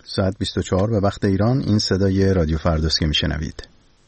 ساعت 24 به وقت ایران. این صدای رادیو فرداست که میشنوید.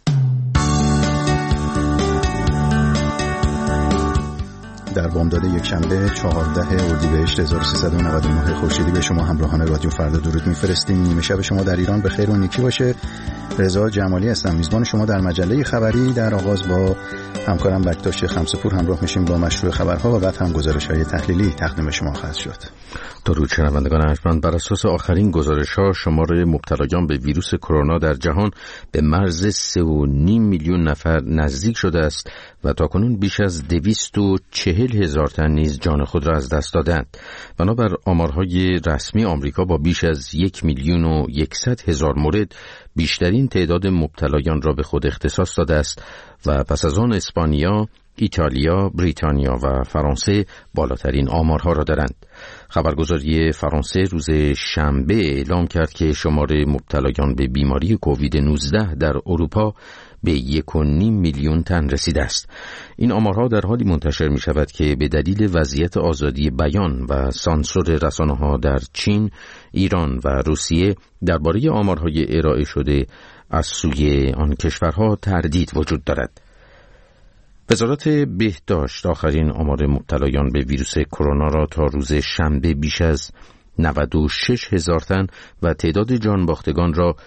در بامداد یکشنبه 14 اردیبهشت 1399 خورشیدی به شما همراهان رادیو فردا درود میفرستیم. نیمه شب شما در ایران به خیر و نیکی باشه. رضا جمالی هستم، میزبان شما در مجله خبری. در آغاز با همکارم بکتاش خمسه‌پور همراه میشیم با مشروع خبرها و بعد هم گزارش‌های تحلیلی تقدیم شما خواهد شد. درود شنوندگان ارجمند، بر اساس آخرین گزارش‌ها شمار مبتلایان به ویروس کرونا در جهان به مرز 3.5 میلیون نفر نزدیک شده است و تاکنون بیش از 240,000 تن نیز جان خود را از دست دادند. بنابر آمارهای رسمی آمریکا با بیش از 1,100,000 مورد بیشترین تعداد مبتلایان را به خود اختصاص داده است و پس از آن اسپانیا، ایتالیا، بریتانیا و فرانسه بالاترین آمارها را دارند. خبرگزاری فرانسه روز شنبه اعلام کرد که شمار مبتلایان به بیماری کووید 19 در اروپا به 1.5 میلیون تن رسیده است. این آمارها در حالی منتشر می شود که به دلیل وضعیت آزادی بیان و سانسور رسانه‌ها در چین، ایران و روسیه درباره آمارهای ارائه شده از سوی آن کشورها تردید وجود دارد. وزارت بهداشت آخرین آمار مبتلایان به ویروس کرونا را تا روز شنبه بیش از 96,000 تن و تعداد جانباختگان را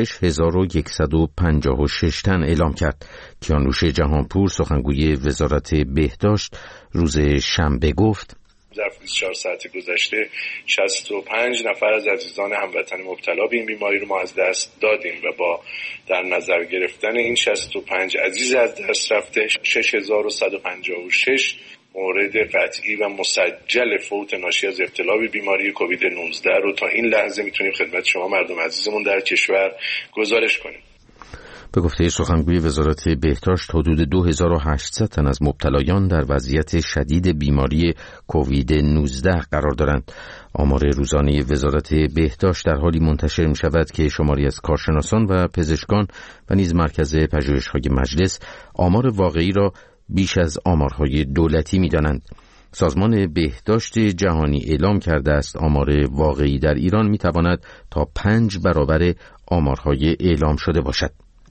6,156 تن اعلام کرد. کیانوش جهانپور سخنگوی وزارت بهداشت روز شنبه گفت: در 24 ساعت گذشته 65 نفر از عزیزان هموطن مبتلا به این بیماری رو ما از دست دادیم و با در نظر گرفتن این 65 عزیز از دست رفته 6,156 مورد قطعی و مسجل فوت ناشی از ابتلا به بیماری کووید 19 رو تا این لحظه میتونیم خدمت شما مردم عزیزمون در کشور گزارش کنیم. به گفته سخنگوی وزارت بهداشت حدود 2,800 تن از مبتلایان در وضعیت شدید بیماری کووید 19 قرار دارند. آمار روزانه وزارت بهداشت در حالی منتشر می شود که شماری از کارشناسان و پزشکان و نیز مرکز پژوهش‌های مجلس آمار واقعی را بیش از آمارهای دولتی می دانند. سازمان بهداشت جهانی اعلام کرده است آمار واقعی در ایران می تواند تا 5 برابر آمارهای اعلام شده باشد.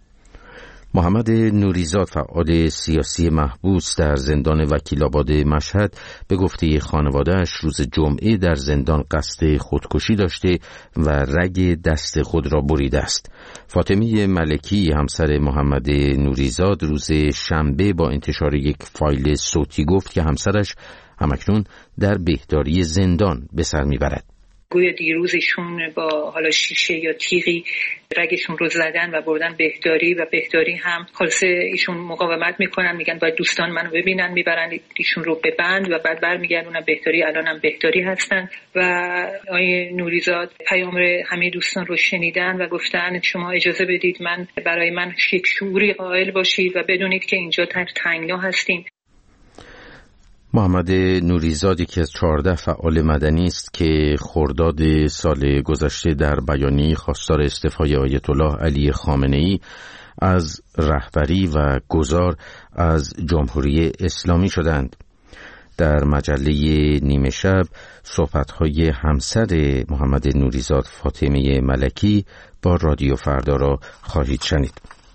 محمد نوریزاد فعال سیاسی محبوس در زندان وکیل‌آباد مشهد به گفته خانواده‌اش روز جمعه در زندان قصد خودکشی داشته و رگ دست خود را بریده است. فاطمه ملکی همسر محمد نوریزاد روز شنبه با انتشار یک فایل صوتی گفت که همسرش همکنون در بهداری زندان به سر میبرد. گویا دیروز ایشون با حالا شیشه یا تیغی رگشون رو زدن و بردن بهداری و بهداری هم خلاصه ایشون مقاومت میکنن، میگن باید دوستان منو ببینن، میبرن ایشون رو به بند و بعد برمیگردونن بهداری. الان هم بهداری هستن و آقای نوریزاد پیام همه دوستان رو شنیدن و گفتن شما اجازه بدید برای من یک شعوری قائل باشید و بدونید که اینجا تنگنا هستیم. محمد نوریزاد یکی از 14 فعال مدنی است که خرداد سال گذشته در بیانیه خواستار استعفای آیت الله علی خامنه‌ای از رهبری و گذار از جمهوری اسلامی شدند. در مجله نیمه شب صحبت‌های همسر محمد نوریزاد فاطمه ملکی با رادیو فردا را خواهید شنید.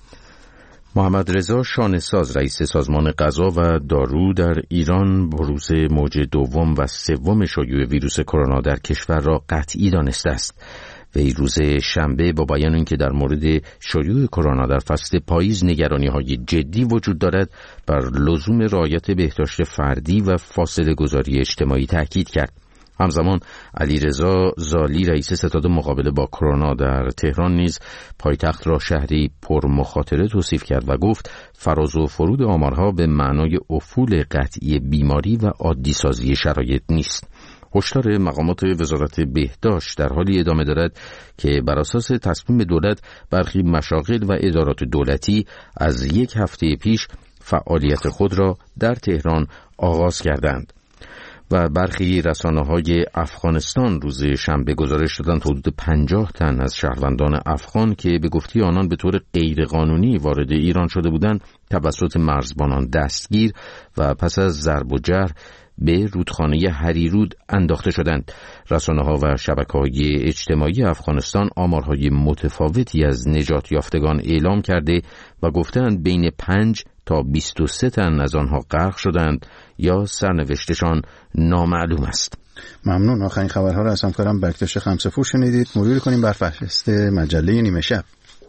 محمد رضا شانه‌ساز رئیس سازمان غذا و دارو در ایران بروز موج دوم و سوم شیوع ویروس کرونا در کشور را قطعی دانسته است. وی روز شنبه با بیان اینکه در مورد شیوع کرونا در فصل پاییز نگرانی‌های جدی وجود دارد بر لزوم رعایت بهداشت فردی و فاصله گذاری اجتماعی تاکید کرد. همزمان علیرضا زالی رئیس ستاد مقابله با کرونا در تهران نیز پایتخت را شهری پر مخاطره توصیف کرد و گفت فراز و فرود آمارها به معنای افول قطعی بیماری و عادی سازی شرایط نیست. هشدار مقامات وزارت بهداشت در حالی ادامه دارد که بر اساس تصمیم دولت برخی مشاغل و ادارات دولتی از 1 هفته پیش فعالیت خود را در تهران آغاز کردند. و برخی رسانه‌های افغانستان روز شنبه گزارش دادند حدود 50 تن از شهروندان افغان که به گفته آنان به طور غیرقانونی وارد ایران شده بودند توسط مرزبانان دستگیر و پس از ضرب و جرح به رودخانه هریرود انداخته شدند. رسانه‌ها و شبکه‌های اجتماعی افغانستان آمارهای متفاوتی از نجات یافتگان اعلام کرده و گفتند بین 5 تا 23 تن از آنها غرق شدند یا سرنوشتشان نامعلوم است. ممنون. آخرین خبرها را از همکارم بکتاش خمسه‌پور شنیدید. مرور کنیم بر فهرست مجله نیمه شب.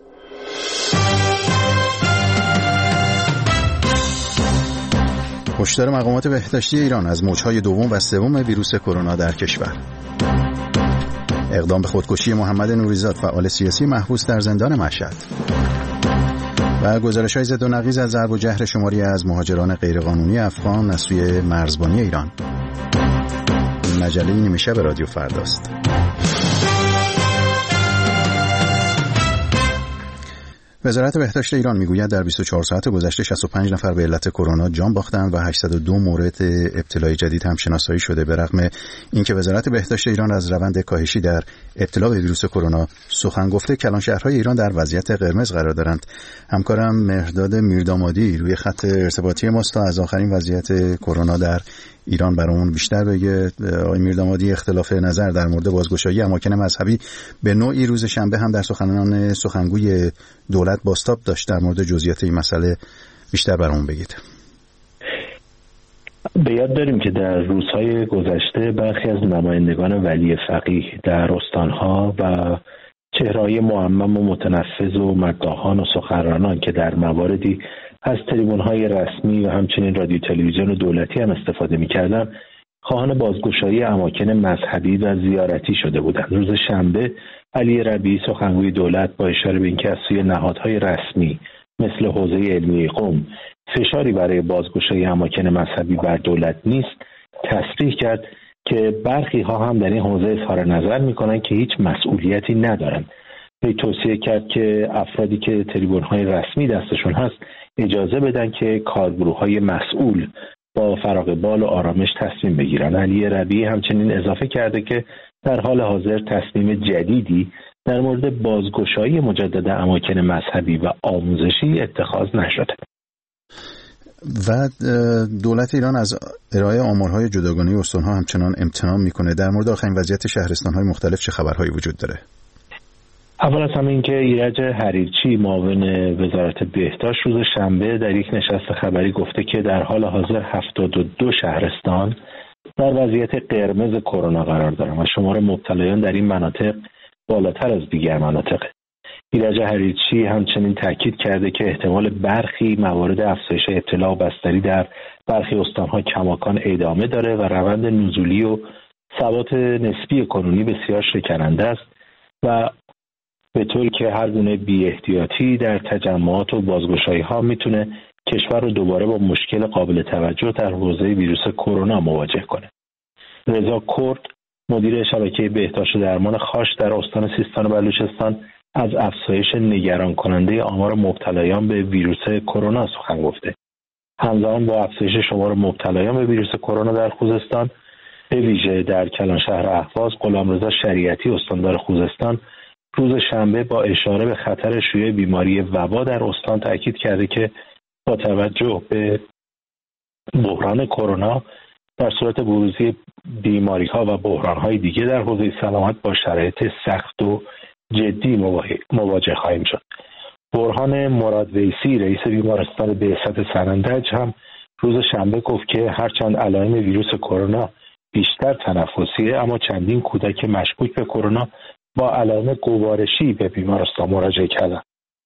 هشدار مقامات بهداشتی ایران از موج‌های دوم و سوم ویروس کرونا در کشور. اقدام به خودکشی محمد نوریزاد فعال سیاسی محبوس در زندان مشهد. و گزارش‌های ضد و نقیض از ضرب و جهر شماری از مهاجران غیرقانونی افغان از سوی مرزبانی ایران. مجله نیمه شب رادیو فرداست. وزارت بهداشت ایران میگوید در 24 ساعت گذشته 65 نفر به علت کرونا جان باختند و 802 مورد ابتلای جدید هم شناسایی شده. به رغم اینکه وزارت بهداشت ایران از روند کاهشی در ابتلا به ویروس کرونا سخن گفته، کلانشهرهای ایران در وضعیت قرمز قرار دارند. همکارم مهرداد میردامادی روی خط ارتباطی ماست تا از آخرین وضعیت کرونا در ایران برامون بیشتر بگه. آقای میردامادی، اختلاف نظر در مورد بازگشایی اماکن مذهبی به نوعی روز شنبه هم در سخنگوی دولت بازتاب داشت. در مورد جزئیات این مسئله بیشتر برامون بگید. به یاد داریم که در روزهای گذشته برخی از نمایندگان ولی فقیه در استانها و چهره‌های معمم و متنفذ و مداحان و سخنرانان که در مواردی از تریبون‌های رسمی و همچنین رادیو تلویزیون دولتی هم استفاده می‌کردند، خواهان بازگشایی اماکن مذهبی و زیارتی شده بودند. روز شنبه علی ربیعی سخنگوی دولت با اشاره به اینکه از سوی نهادهای رسمی مثل حوزه علمی قم فشاری برای بازگشایی اماکن مذهبی بر دولت نیست، تصریح کرد که برخی ها هم در این حوزه اظهار نظر می‌کنند که هیچ مسئولیتی ندارند. به توصیه کرد که افرادی که تریبون‌های رسمی دستشون هست اجازه بدن که کارگروه‌های مسئول با فراغ بال و آرامش تصمیم بگیرن. علی ربیعی همچنین اضافه کرده که در حال حاضر تصمیم جدیدی در مورد بازگشایی مجدد اماکن مذهبی و آموزشی اتخاذ نشده. و دولت ایران از ارائه آمارهای جداگانه استان‌ها همچنان امتناع میکنه. در مورد آخرین وضعیت شهرستان‌های مختلف چه خبرهایی وجود داره؟ اول از همه اینکه ایرج حریرچی معاون وزارت بهداشت روز شنبه در یک نشست خبری گفته که در حال حاضر 72 شهرستان در وضعیت قرمز کرونا قرار دارند و شمار مبتلایان در این مناطق بالاتر از دیگر مناطق. ایرج حریرچی همچنین تاکید کرده که احتمال برخی موارد افزایش ابتلا و بستری در برخی استان‌ها کماکان ادامه داره و روند نزولی و ثبات نسبی کنونی بسیار شکننده است و به طوری که هر گونه بی‌احتیاطی در تجمعات و بازگشایی‌ها میتونه کشور رو دوباره با مشکل قابل توجه در حوزه ویروس کرونا مواجه کنه. رضا کرد، مدیر شبکه بهداشت و درمان خاش در استان سیستان و بلوچستان، از افزایش نگران کننده آمار مبتلایان به ویروس کرونا سخن گفته. همزمان با افزایش شمار مبتلایان به ویروس کرونا در خوزستان، به ویژه در کلانشهر اهواز، غلامرضا شریعتی استاندار خوزستان روز شنبه با اشاره به خطر شیوع بیماری وبا در استان تاکید کرده که با توجه به بحران کرونا در صورت بروزی بیماری‌ها و بحران‌های دیگه در حوزه سلامت با شرایط سخت و جدی مواجه خواهیم شد. برهان مرادویسی رئیس بیمارستان بعثت سنندج هم روز شنبه گفت که هرچند علائم ویروس کرونا بیشتر تنفسیه، اما چندین کودک مشکوک به کرونا با علائم گوارشی به بیمارستان مراجعه کردند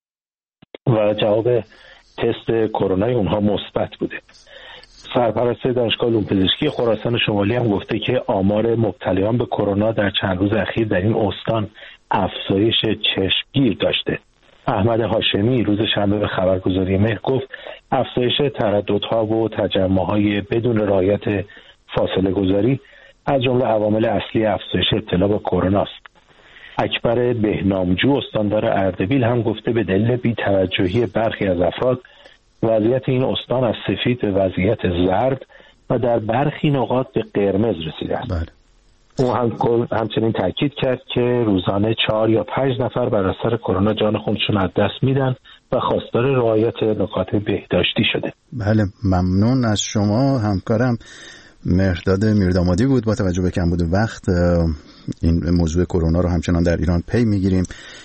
و جواب تست کرونای اونها مثبت بوده. سرپرست دانشگاه علوم پزشکی خراسان شمالی هم گفته که آمار مبتلایان به کرونا در چند روز اخیر در این استان افزایش چشمگیر داشته. احمد هاشمی روز شنبه به خبرگزاری مهر گفت افزایش ترددها و تجمع‌های بدون رعایت فاصله گذاری از جمله عوامل اصلی افزایش ابتلا به کرونا است. اکبر بهنامجو استاندار اردبیل هم گفته به دلیل بی‌توجهی برخی از افراد وضعیت این استان از سفید به وضعیت زرد و در برخی نقاط به قرمز رسیده است. او همچنین تاکید کرد که روزانه 4 یا 5 نفر بر اثر کرونا جان خودشون از دست میدن و خواستار رعایت نکات بهداشتی شده. بله، ممنون از شما همکارم مهرداد میردامادی بود. با توجه به کمبود وقت این موضوع کرونا رو همچنان در ایران پی میگیریم.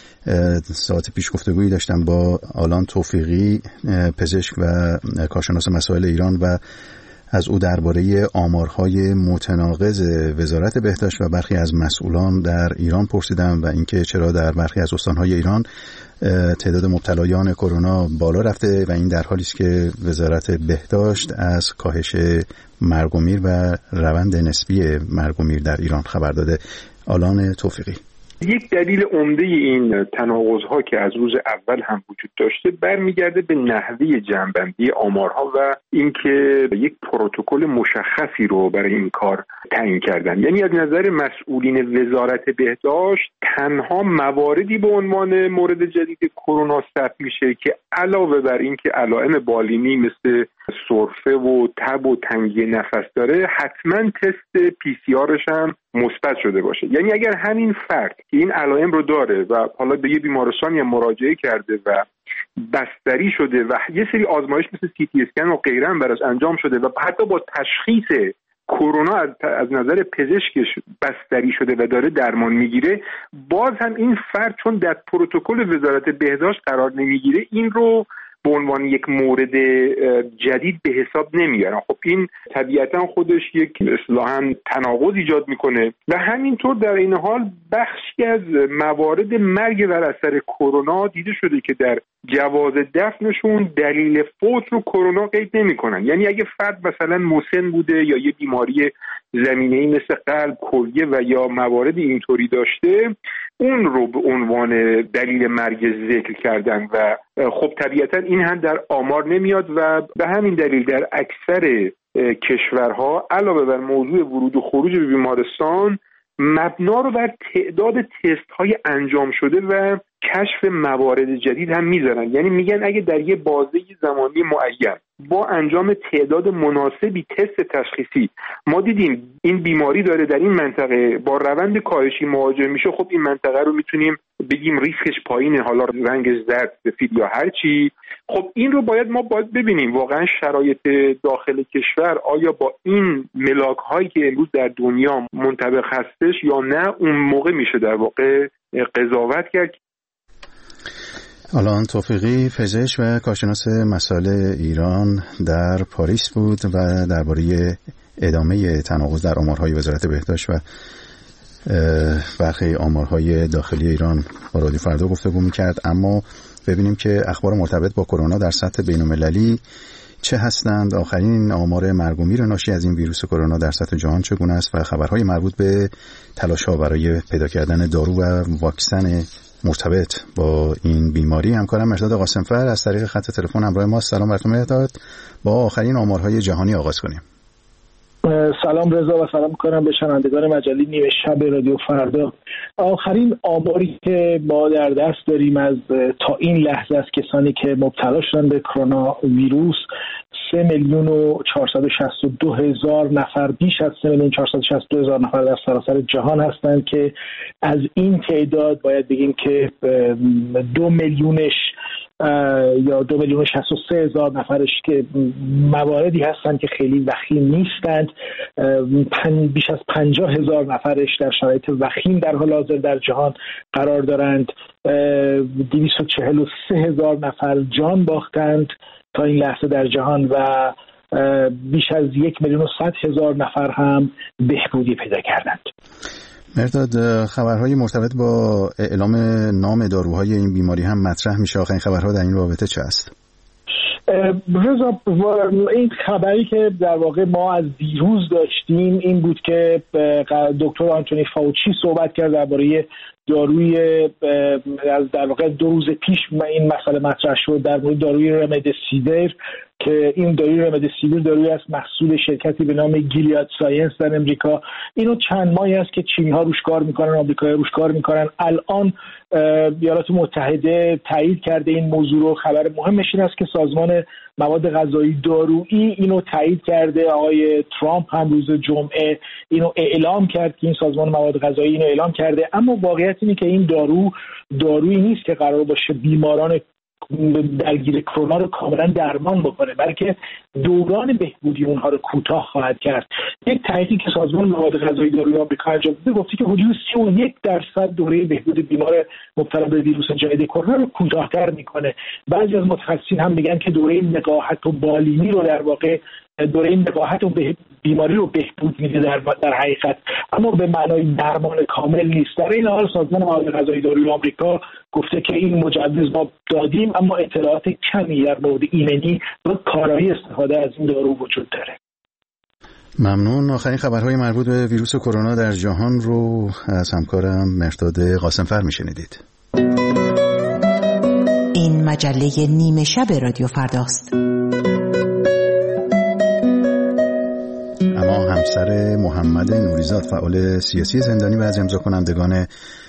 ساعت پیش گفتگویی داشتم با آلان توفیقی، پزشک و کارشناس مسائل ایران، و از او درباره آمارهای متناقض وزارت بهداشت و برخی از مسئولان در ایران پرسیدم و اینکه چرا در برخی از استانهای ایران تعداد مبتلایان کرونا بالا رفته و این در حالی است که وزارت بهداشت از کاهش مرگ و میر و روند نسبی مرگ و میر در ایران خبر داده. آلان توفیقی: یک دلیل عمده این تناقض‌ها که از روز اول هم وجود داشته برمیگرده به نحوه جمع‌بندی آمارها و اینکه یک پروتکل مشخصی رو برای این کار تعیین کردن. یعنی از نظر مسئولین وزارت بهداشت تنها مواردی به عنوان مورد جدید کرونا ثبت میشه که علاوه بر اینکه علائم بالینی مثل سرفه و تب و تنگی نفس داره حتما تست PCR هم مثبت شده باشه. یعنی اگر همین فرد که این علائم رو داره و حالا به یه بیمارستانی مراجعه کرده و بستری شده و یه سری آزمایش مثل CT اسکن و غیره هم براش انجام شده و حتی با تشخیص کرونا از نظر پزشکش بستری شده و داره درمان میگیره، باز هم این فرد چون در پروتکل وزارت بهداشت قرار نمیگیره این رو به عنوان یک مورد جدید به حساب نمیارن. خب این طبیعتا خودش یک اصطلاحاً تناقض ایجاد میکنه و همینطور در این حال بخشی از موارد مرگ بر اثر کرونا دیده شده که در جواز دفنشون دلیل فوت رو کرونا قید نمیکنن. یعنی اگه فرد مثلا مسن بوده یا یه بیماری زمینه‌ای مثل قلب، کلیه و یا موارد اینطوری داشته، اون رو به عنوان دلیل مرگ ذکر کردن و خب طبیعتا این هم در آمار نمیاد و به همین دلیل در اکثر کشورها علاوه بر موضوع ورود و خروج به بیمارستان مبنا رو بر تعداد تست های انجام شده و کشف موارد جدید هم میذارن. یعنی میگن اگه در یه بازه زمانی معین با انجام تعداد مناسبی تست تشخیصی ما دیدیم این بیماری داره در این منطقه با روند کاهشی مواجه میشه، خب این منطقه رو میتونیم بگیم ریسکش پایینه، حالا رنگ زرد، سفید یا هر چی. خب این رو ما باید ببینیم واقعا شرایط داخل کشور آیا با این ملاک هایی که امروز در دنیا منطبق هستش یا نه، اون موقع میشه در واقع قضاوت کرد. آلان توفیقی، پزشک و کارشناس مسائل ایران، در پاریس بود و درباره ادامه تناقض در آمارهای وزارت بهداشت و برخی آمارهای داخلی ایران با رادیو فردا گفتگو می‌کرد. اما ببینیم که اخبار مرتبط با کرونا در سطح بین‌المللی چه هستند، آخرین آمار مرگ و میر ناشی از این ویروس کرونا در سطح جهان چگونه است و خبرهای مربوط به تلاش‌ها برای پیدا کردن دارو و واکسن مرتبط با این بیماری. همکارم مهرداد قاسمفر از طریق خط تلفن همراه ما. سلام بر تو مهرداد. با آخرین آمارهای جهانی آغاز کنیم. سلام رضا و سلام می‌کنم به شنوندگان مجله نیمه شب رادیو فردا. آخرین آماری که ما در دست داریم از تا این لحظه از کسانی که مبتلا شدن به کرونا ویروس 3,462,000 نفر، بیش از 3,462,000 نفر در سراسر جهان هستند که از این تعداد باید بگیم که 2 میلیونش یا 2,063,000 نفرش که مواردی هستند که خیلی وخیم نیستند، بیش از 50,000 نفرش در شرایط وخیم در حال حاضر در جهان قرار دارند. 243,000 نفر جان باختند تا این لحظه در جهان و بیش از 1,100,000 نفر هم بهبودی پیدا کردند. مهرداد، خبرهای مرتبط با اعلام نام داروهای این بیماری هم مطرح میشه. آخرین خبرها در این رابطه چه است؟ رضا، این خبری که در واقع ما از دیروز داشتیم این بود که دکتر آنتونی فاوچی صحبت کرد درباره داروی، در واقع 2 روز پیش این مسئله مطرح شد در مورد داروی رمدسیویر که این داروی رمدسیویر داروی است محصول شرکتی به نام گیلیاد ساینس در امریکا. اینو چند ماهی است که چینی‌ها روش کار میکنن، آمریکایی‌ها روش کار میکنن. الان ایالات متحده تایید کرده این موضوع رو. خبر مهمش این است که سازمان مواد غذایی دارویی اینو تایید کرده. آقای ترامپ هم روز جمعه اینو اعلام کرد که این سازمان مواد غذایی اینو اعلام کرده. اما واقعیت اینه که این دارویی نیست که قرار باشه بیماران درگیر کرونا رو کاملا درمان بکنه، بلکه دوران بهبودی اونها رو کوتاه خواهد کرد. یک تحقیقی که سازمان مواد غذایی داروی آمریکا انجام داده گفته که حدود 31% دوره بهبود بیمار مبتلا به ویروس جدید کرونا رو کوتاه‌تر میکنه. بعضی از متخصصین هم میگن که دوره نقاهت و بالینی رو در واقع دوره نقاهت و بیماری رو بهبود میده در حقیقت، اما به معنای درمان کامل نیست. در این حال سازمان مواد غذایی داروی آمریکا گفته که این مجوز ما دادیم، اما اطلاعات کمی در مورد ایمنی و کارایی استفاده از این دارو وجود داره. ممنون. آخرین خبرهای مربوط به ویروس کرونا در جهان رو از همکارم مرداد قاسمفر میشنیدید. این مجله نیمه شب رادیو فرداست. اما همسر محمد نوریزاد فعال سیاسی زندانی و از امضا کنندگان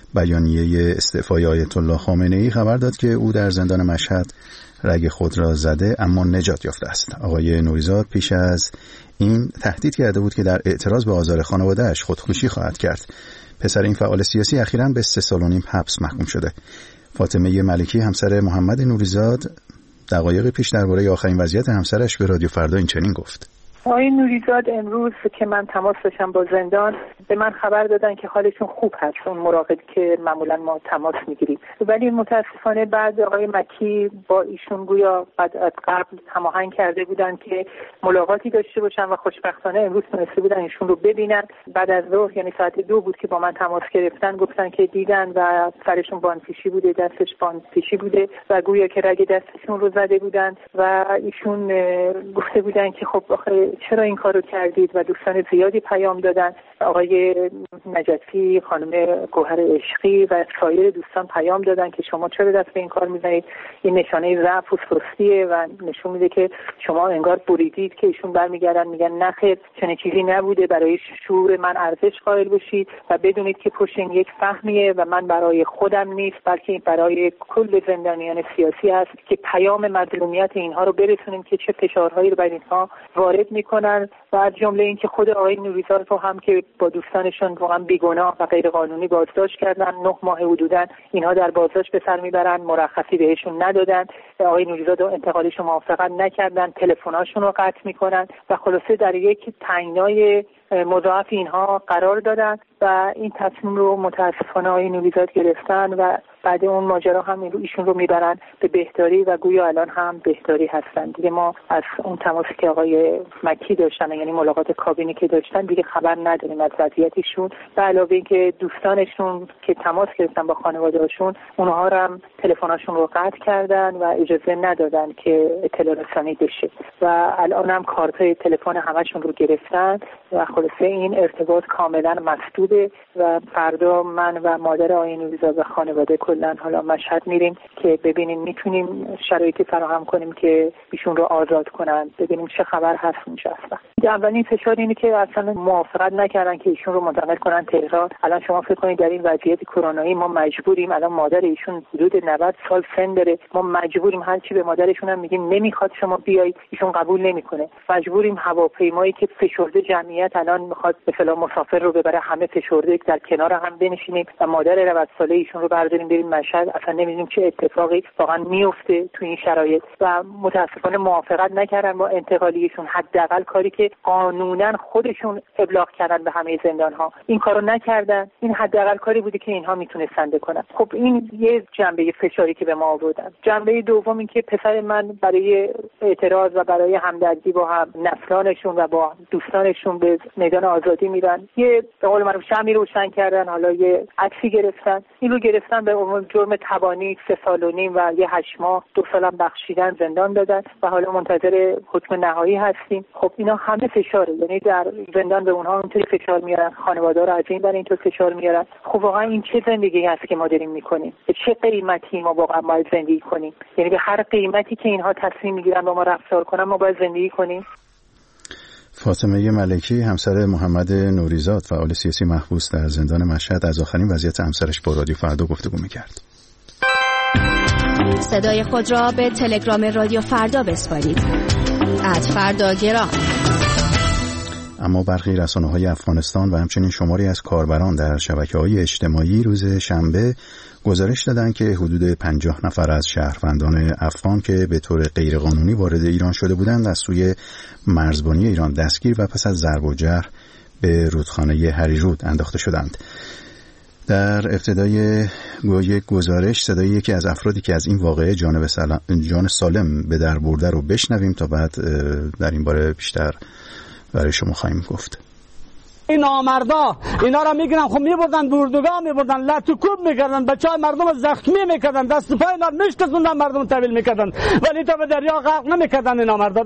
بیانیه استعفای آیت الله خامنه‌ای خبر داد که او در زندان مشهد رگ خود را زده اما نجات یافته است. آقای نوریزاد پیش از این تهدید کرده بود که در اعتراض به آزار خانواده‌اش خودکشی خواهد کرد. پسر این فعال سیاسی اخیراً به 3 سال و نیم حبس محکوم شده. فاطمه ملکی همسر محمد نوریزاد دقایق پیش درباره آخرین وضعیت همسرش به رادیو فردا این چنین گفت: آقای نوریزاد امروز که من تماس داشتم با زندان به من خبر دادن که حالشون خوب هست، اون مراقبی که معمولا ما تماس میگیریم، ولی متاسفانه بعد آقای مکی با ایشون گویا بعد از قبل هماهنگ کرده بودن که ملاقاتی داشته باشن و خوشبختانه امروز تونسته بودن ایشون رو ببینن. بعد از ظهر یعنی ساعت 2 بود که با من تماس گرفتن، گفتن که دیدن و سرشون باندپیچی بوده، دستش باندپیچی بوده و گویا که رگ دستشون رو زده بودن و ایشون گفته بودن که خب آخه چرا این کارو کردید و دوستان زیادی پیام دادن. آقای نجفی، خانم گوهر عشقی و سایر دوستان پیام دادن که شما چرا دست به این کار میزنید، این نشانه ضعف و سستیه و نشون میده که شما انگار بریدید. که ایشون برمیگردن میگن نه خیر، چنین چیزی نبوده، برای شعور من ارزش قائل باشید و بدونید که پشت این یک فهمیه و من برای خودم نیست بلکه برای کل زندانیان سیاسی هست که پیام مظلومیت اینها رو برسونیم که چه فشارهایی رو بر اینها وارد میکنن و از جمله این که خود آقای نوریزاد رو هم که با دوستانشون واقعا بیگناه و غیر قانونی بازداشت کردن، 9 ماه حدوداً اینها در بازداشت به سر میبرن، مرخصی بهشون ندادن، آقای نوریزاد رو انتقالش رو موافقت نکردن، تلفن‌هاشون رو قطع میکنن و خلاصه در یک تنگنای مضاعف اینها قرار دادن و این تصمیم رو متاسفانه آقای نوریزاد گرفتن و بعد اون ماجرا هم ایشون رو میبرن به بهداری و گویا الان هم بهداری هستن. دیگه ما از اون تماسی که آقای مکی داشتن، یعنی ملاقات کابینی که داشتن، دیگه خبر نداریم از وضعیتشون و علاوه اینکه دوستانشون که تماس گرفتن با خانواده‌هاشون، اونها هم تلفن‌هاشون رو قطع کردن و اجازه ندادن که اطلاع رسانی بشه و الان هم کارت‌های تلفن همشون رو گرفتن و خلاصه این ارتباط کاملا مسدوده و فردا من و مادر آقای نوریزاد و خانواده کلا حالا مشهد میریم که ببینیم میتونیم شرایطی فراهم کنیم که ایشون رو آزاد کنن، ببینیم چه خبر هست اونجا اصلا. اولین فشار اینه که اصلا موافقت نکردن که ایشون رو منتقل کنن تهران. الان شما فکر کنید در این وضعیت کرونایی ما مجبوریم، الان مادر ایشون حدود 90 سال سن داره، ما مجبوریم هر چی به مادرشون هم میگیم نمیخواد شما بیایید، ایشون قبول نمیکنه، مجبوریم هواپیمایی که فشرده جمعیت الان میخواد به اصطلاح مسافر رو ببره، همه فشرده در کنار هم بنشینیم و مادر 90 ساله ایشون رو برداریم بریم مشهد. اصلا نمیدونیم چه اتفاقی واقعا میفته تو این شرایط و متاسفانه موافقت نکردن با انتقالیشون. حداقل کاری که قانونا خودشون ابلاغ کردن به همه زندان ها این کارو نکردن. این حداقل کاری بوده که اینها میتونستن بکنن. خب این یه جنبه فشاری که به ما آوردن. جنبه دوم این که پسر من برای اعتراض و برای همدردی با هم نسلانشون و با دوستانشون به میدان آزادی میرن، یه به قول معروف شمعی روشن کردن، حالا یه عکسی گرفتن، اینو گرفتن به عنوان جرم تبانی 3 سال و نیم و یه 8 ماه 2 سالم بخشیدن، زندان دادن و حالا منتظر حکم نهایی هستیم. خب اینا همه فشاره، یعنی در زندان به اونها اونطوری فشار میارن، خانواده رو از این برای اینطور فشار میارن. خب واقعا این چه زندگی هست که ما داریم میکنیم؟ به چه قیمتی ما واقعا باید زندگی کنیم؟ یعنی به هر قیمتی که اینها تصمیم میگیرن با ما رفتار کنن ما باید زندگی کنیم؟ فاطمه ملکی همسر محمد نوریزاد فعال سیاسی محبوس در زندان مشهد از آخرین وضعیت همسرش با رادیو فردا گفتگو میکرد. صدای خود را به تلگرام رادیو فردا بسپارید. @فرداگرام. اما برخی رسانه‌های افغانستان و همچنین شماری از کاربران در شبکه‌های اجتماعی روز شنبه گزارش دادند که حدود 50 نفر از شهروندان افغان که به طور غیرقانونی وارد ایران شده بودند از سوی مرزبانی ایران دستگیر و پس از ضرب و جرح به رودخانه هریرود انداخته شدند. در ابتدای یک گزارش صدای یکی از افرادی که از این واقعه جان سالم به در برده رو بشنویم تا بعد در این باره بیشتر برای شما خواهیم گفت. این نامردا اینا را میگیرن، خب میبردن بردگاه، میبردن لطوکوب میکردن، بچهای مردم زخمی میکردن، دست پای اینا میشکستوندن، مردم تحویل میکردن ولی تا به دریا غرق نمیکردن این نامردا.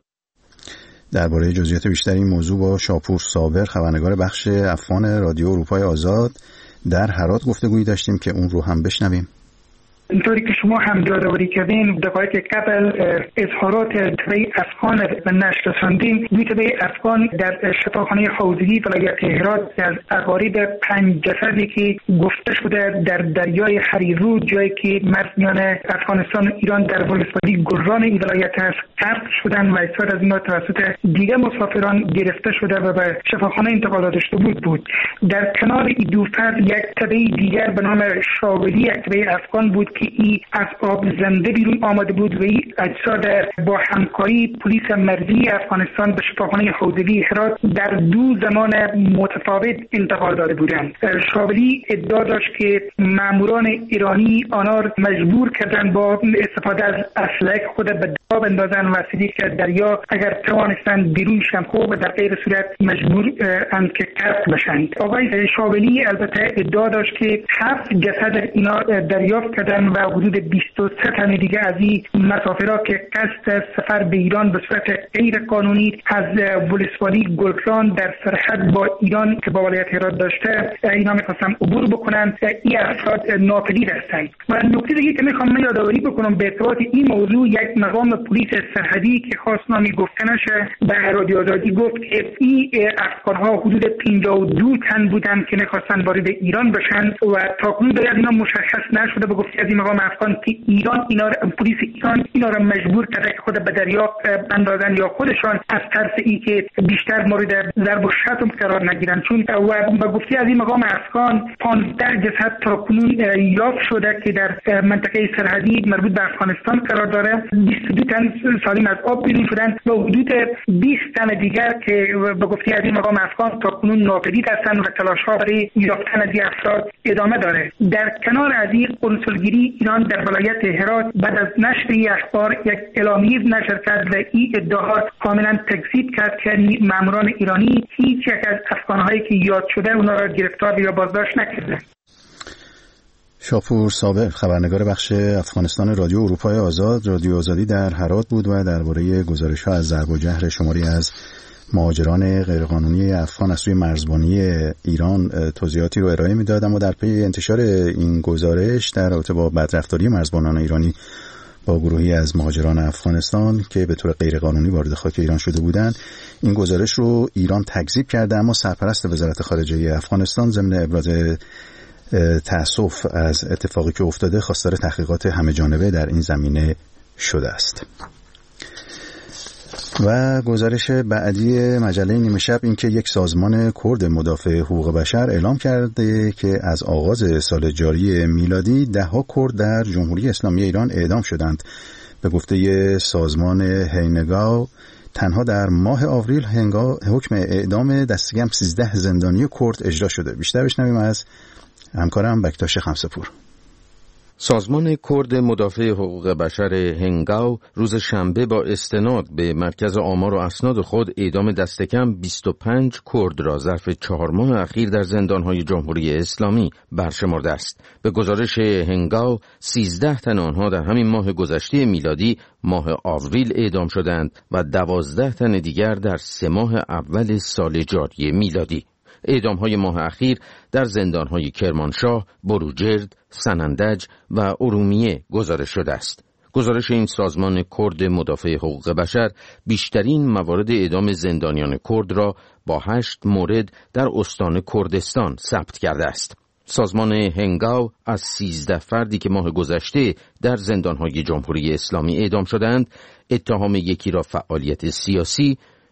درباره جزئیات بیشتر این موضوع با شاپور صابر، خبرنگار بخش افغان رادیو اروپای آزاد در هرات گفتگویی داشتیم که اون رو هم بشنویم. اینطوری که شما هم یادآوری کردین دقایق قبل اظهارات طبی افغان و نشر رساندین. طبی افغان در شفاخانه حوضگی ولایت هرات از اقارب 5 جسدی که گفته شده در دریای هریرود، جایی که مرز میان افغانستان و ایران در ولسوالی گران این ولایت است، غرق شدن و اکثر از اینا توسط دیگر مسافران گرفته شده و به شفاخانه انتقال داده شده بود. در کنار این دو فرد یک طبی دیگر به نام شاولی طبی افغان بود که ای از آب زنده بیرون آمده بود و این اجساد با همکاری پلیس مرزی افغانستان به شفاخانه حوضگی هرات در 2 زمان متفاوت انتقال داده بودند. شاولی ادعا داشت که ماموران ایرانی آنها مجبور کردند با استفاده از اسلحه خود به دریا بندازند و صدیق که دریا اگر توانستند بیرون شمخو و در غیر صورت مجبور اند که غرق بشند. آقای شاولی البته ادعا داشت که 7 جسد اینا دریافت کردند و حدود 23 تن دیگه از این مسافرها که قصد سفر به ایران به صورت غیر قانونی از ولسوالی گلران در سرحد با ایران که با ولایت هرات داشته اینا می‌خواستن عبور بکنن، این افراد ناپدید هستند. و نکته دیگه که می‌خوام یادآوری بکنم به ارتباط این موضوع، یک مقام پلیس سرحدی که خواست نامی گفته نشه به رادیو آزادی گفت که این افغان‌ها حدود 52 تن بودند که می‌خواستن وارد ایران بشن و تاکنون دیگه اینا مشخص نشده. به گفته از این مقام افغان که ایران اینا را پلیس ایران اینا را مجبور کرده که خود به دریا اندازن یا خودشان از ترس ای که بیشتر مورد ضرب و شتم قرار نگیرن. چون و به گفته از این مقام افغان 15 جسد تاکنون یافت شده که در منطقه سرحدی مربوط به افغانستان قرار داره. 22 تن سالم از آب بیرون شدن و حدود 20 تن دیگر که به گفته از این مقام افغان تاکنون ناپدید هستند و تلاش‌ها برای یافتن از این افراد ادامه داره. در کنار از این کنسولگری ایران در ولایت هرات بعد از نشر این اخبار یک اعلامیه نشر کرد و این ادعاات کاملا تکذیب کرد که ماموران ایرانی هیچ یک از افغان‌هایی که یاد شده اونا را گرفتار یا بازداشت نکرده. شاپور صابر، خبرنگار بخش افغانستان رادیو اروپای آزاد، رادیو آزادی در هرات بود و درباره گزارش‌ها از ضرب و جرح شماری از مهاجران غیرقانونی افغان از سوی مرزبانی ایران توضیحاتی رو ارائه میداد. اما در پی انتشار این گزارش در رابطه با بدرفتاری مرزبانان ایرانی با گروهی از مهاجران افغانستان که به طور غیرقانونی وارد خاک ایران شده بودند، این گزارش رو ایران تکذیب کرده. اما سرپرست وزارت خارجه افغانستان ضمن ابراز تأسف از اتفاقی که افتاده خواستار تحقیقات همه‌جانبه در این زمینه شده است. و گزارش بعدی مجله نیمه شب این که یک سازمان کرد مدافع حقوق بشر اعلام کرده که از آغاز سال جاری میلادی 10 کرد در جمهوری اسلامی ایران اعدام شدند. به گفته سازمان هینگاو تنها در ماه آوریل حکم اعدام دستکم 13 زندانی کرد اجرا شده. بیشتر بشنویم از همکارم بکتاش خمسه‌پور. سازمان کرد مدافع حقوق بشر هنگاو روز شنبه با استناد به مرکز آمار و اسناد خود اعدام دست کم 25 کرد را ظرف 4 ماه اخیر در زندانهای جمهوری اسلامی برشمرده است. به گزارش هنگاو 13 تن آنها در همین ماه گذشته میلادی ماه آوریل اعدام شدند و 12 تن دیگر در 3 ماه اول سال جاری میلادی. اعدام‌های ماه اخیر در زندان‌های کرمانشاه، بروجرد، سنندج و ارومیه گزارش شده است. گزارش این سازمان کرد مدافع حقوق بشر بیشترین موارد اعدام زندانیان کرد را با 8 مورد در استان کردستان ثبت کرده است. سازمان هنگاو از 13 فردی که ماه گذشته در زندان‌های جمهوری اسلامی اعدام شدند، اتهام یکی را فعالیت سیاسی،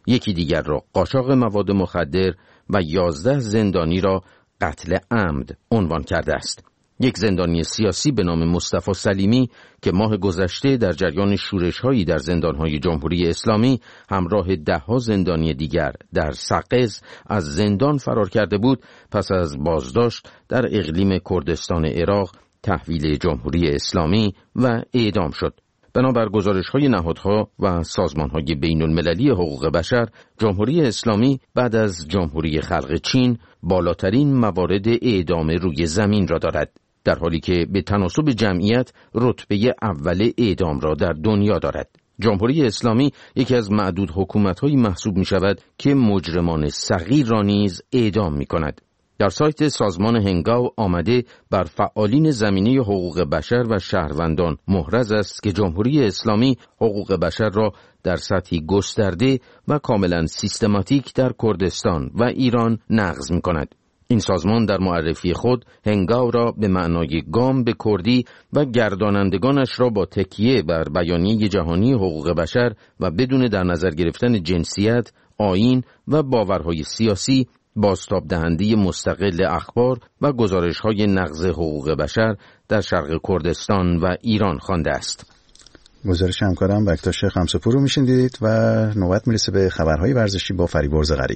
یکی دیگر را قاچاق مواد مخدر و 11 زندانی را قتل عمد عنوان کرده است. یک زندانی سیاسی به نام مصطفی سلیمی که ماه گذشته در جریان شورش‌هایی در زندان‌های جمهوری اسلامی همراه 10 زندانی دیگر در سقز از زندان فرار کرده بود، پس از بازداشت در اقلیم کردستان عراق تحویل جمهوری اسلامی و اعدام شد. بنابر گزارش‌های نهادها و سازمان‌های بین‌المللی حقوق بشر، جمهوری اسلامی بعد از جمهوری خلق چین بالاترین موارد اعدام روی زمین را دارد، در حالی که به تناسب جمعیت رتبه اول اعدام را در دنیا دارد. جمهوری اسلامی یکی از معدود حکومت‌هایی محسوب می‌شود که مجرمان صغیر را نیز اعدام می‌کند. در سایت سازمان هنگاو آمده بر فعالین زمینه حقوق بشر و شهروندان محرز است که جمهوری اسلامی حقوق بشر را در سطحی گسترده و کاملا سیستماتیک در کردستان و ایران نقض می‌کند. این سازمان در معرفی خود هنگاو را به معنای گام به کردی و گردانندگانش را با تکیه بر بیانیه جهانی حقوق بشر و بدون در نظر گرفتن جنسیت، آیین و باورهای سیاسی بازتاب دهنده مستقل اخبار و گزارش‌های نقض حقوق بشر در شرق کردستان و ایران خوانده است. گزارش همکارم بکتاش خمسه‌پور رو میشنیدید و نوبت میرسه به خبرهای ورزشی با فریبرز غریب.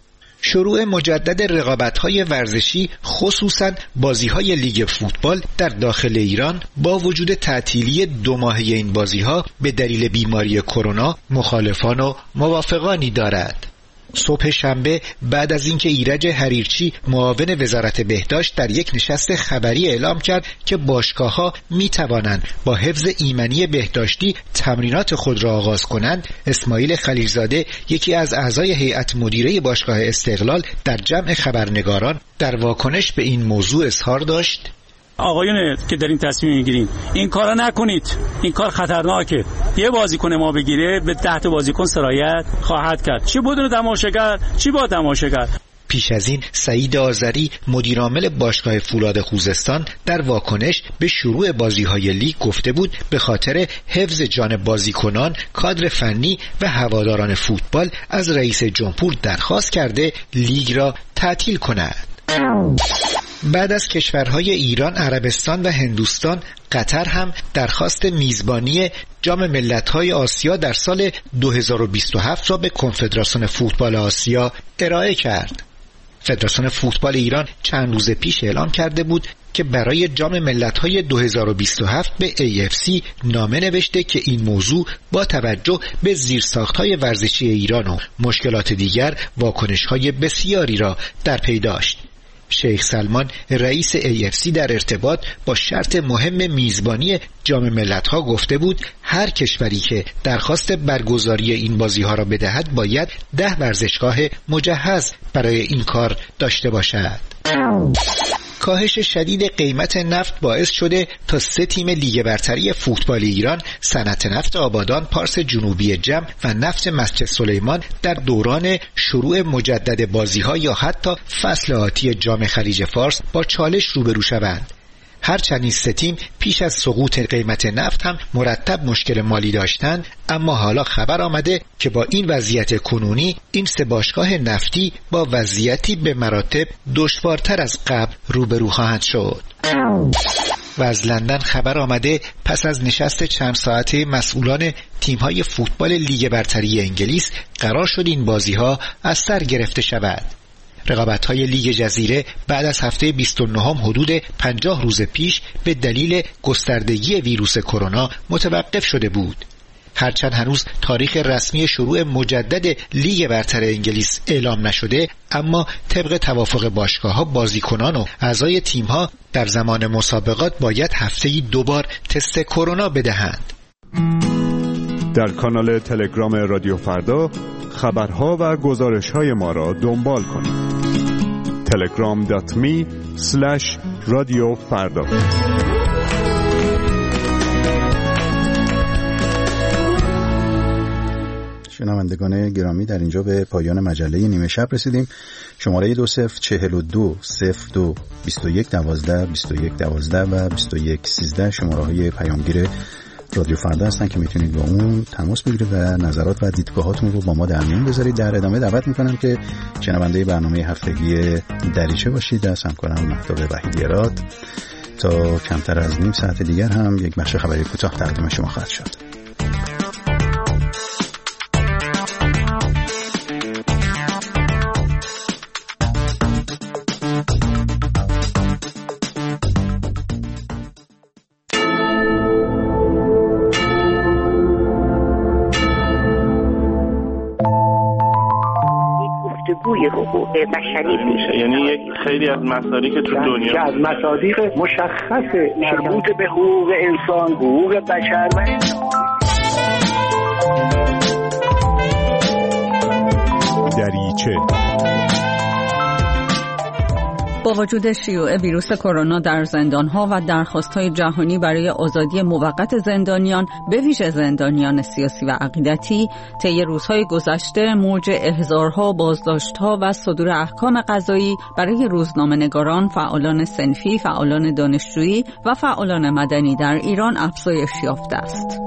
شروع مجدد رقابت‌های ورزشی خصوصاً بازی‌های لیگ فوتبال در داخل ایران با وجود تعطیلی 2 ماهه این بازی‌ها به دلیل بیماری کرونا مخالفان و موافقانی دارد. صبح شنبه بعد از اینکه ایرج حریرچی معاون وزارت بهداشت در یک نشست خبری اعلام کرد که باشگاه‌ها می‌توانند با حفظ ایمنی بهداشتی تمرینات خود را آغاز کنند، اسماعیل خلیلزاده یکی از اعضای هیئت مدیره باشگاه استقلال در جمع خبرنگاران در واکنش به این موضوع اظهار داشت: آقایون که در این تصمیم میگیرین این کارا نکنید، این کار خطرناکه. یه بازیکن ما بگیره به 10 بازیکن سرایت خواهد کرد، چی بدون تماشاگر چی با تماشاگر. پیش از این سعید آذری مدیرعامل باشگاه فولاد خوزستان در واکنش به شروع بازی‌های لیگ گفته بود به خاطر حفظ جان بازیکنان، کادر فنی و هواداران فوتبال از رئیس جمهور درخواست کرده لیگ را تعطیل کند. بعد از کشورهای ایران، عربستان و هندوستان، قطر هم درخواست میزبانی جام ملت‌های آسیا در سال 2027 را به کنفدراسیون فوتبال آسیا ارائه کرد. فدراسیون فوتبال ایران چند روز پیش اعلام کرده بود که برای جام ملت‌های 2027 به AFC نامه نوشته که این موضوع با توجه به زیرساخت‌های ورزشی ایران و مشکلات دیگر واکنش‌های بسیاری را در پی داشت. شیخ سلمان رئیس AFC در ارتباط با شرط مهم میزبانی جام ملت‌ها گفته بود هر کشوری که درخواست برگزاری این بازی‌ها را بدهد باید 10 ورزشگاه مجهز برای این کار داشته باشد. کاهش شدید قیمت نفت باعث شده تا 3 تیم لیگ برتری فوتبال ایران، صنعت نفت آبادان، پارس جنوبی جم و نفت مسجد سلیمان در دوران شروع مجدد بازی‌ها یا حتی فصل آتی جام خلیج فارس با چالش روبرو شوند. هرچند این 3 تیم پیش از سقوط قیمت نفت هم مرتب مشکل مالی داشتند، اما حالا خبر آمده که با این وضعیت کنونی این 3 باشگاه نفتی با وضعیتی به مراتب دشوارتر از قبل روبرو خواهند شد. و از لندن خبر آمده پس از نشست چند ساعته مسئولان تیم‌های فوتبال لیگ برتری انگلیس قرار شد این بازی‌ها از سر گرفته شود. رقابت‌های لیگ جزیره بعد از هفته 29 حدود 50 روز پیش به دلیل گستردگی ویروس کرونا متوقف شده بود. هرچند هنوز تاریخ رسمی شروع مجدد لیگ برتر انگلیس اعلام نشده، اما طبق توافق باشگاه‌ها بازیکنان و اعضای تیم‌ها در زمان مسابقات باید هفته‌ای 2 بار تست کرونا بدهند. در کانال تلگرام رادیو فردا خبرها و گزارش‌های ما را دنبال کنید. telegram.me/radiofarda. شنوندگان گرامی، در اینجا به پایان مجله نیمه شب رسیدیم. شماره 2042022112 2112 و 2113 شماره های پیامگیر رادیو فردا هستن که میتونید با اون تماس بگیرید و نظرات و دیدگاهاتون رو با ما در میون بذارید. در ادامه دعوت میکنم که شنونده برنامه هفتگی دریچه باشید از همکارم مهتاب وحیدی‌راد. تا کمتر از نیم ساعت دیگر هم یک بخش خبری کوتاه تقدیم شما خواهد شد. حقوق بشری میشه، یعنی یک خیلی از مصادیق تو دنیا که از مصادیق مشخص مربوط به حقوق انسان، حقوق بشر و دریچه. با وجود شیوع ویروس کرونا در زندان‌ها و درخواست‌های جهانی برای آزادی موقت زندانیان، به ویژه زندانیان سیاسی و عقیدتی، طی روزهای گذشته موج احضارها، بازداشت‌ها و صدور احکام قضایی برای روزنامه‌نگاران، فعالان صنفی، فعالان دانشجویی و فعالان مدنی در ایران افزایش یافته است.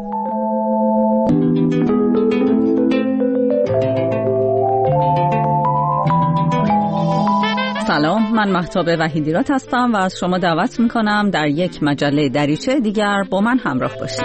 سلام، من مهتاب وحیدی‌راد هستم و از شما دعوت میکنم در یک مجله دریچه دیگر با من همراه باشید.